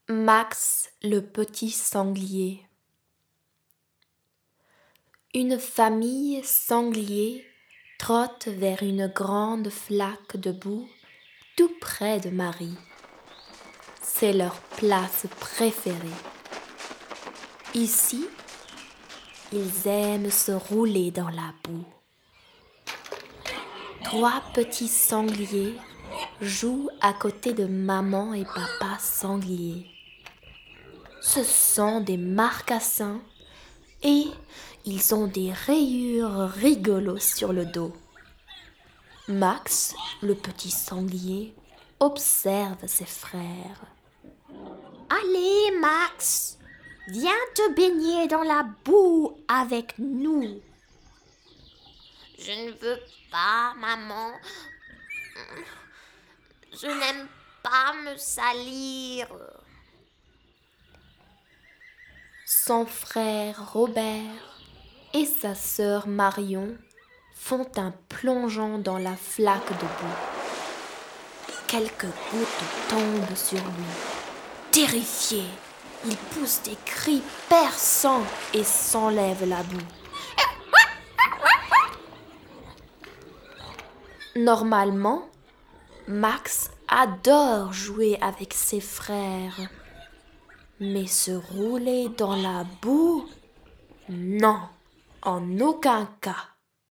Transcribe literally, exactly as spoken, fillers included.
Max le petit sanglier. Une famille sanglier trotte vers une grande flaque de boue tout près de Marie. C'est leur place préférée. Ici, ils aiment se rouler dans la boue. Trois petits sangliers jouent à côté de maman et papa sanglier. Ce sont des marcassins et ils ont des rayures rigolos sur le dos. Max, le petit sanglier, observe ses frères. « Allez, Max, viens te baigner dans la boue avec nous. »« Je ne veux pas, maman. Je n'aime pas me salir. » Son frère Robert et sa sœur Marion font un plongeon dans la flaque de boue. Quelques gouttes tombent sur lui. Terrifié, il pousse des cris perçants et s'enlève la boue. Normalement, Max adore jouer avec ses frères. Mais se rouler dans la boue, non, en aucun cas.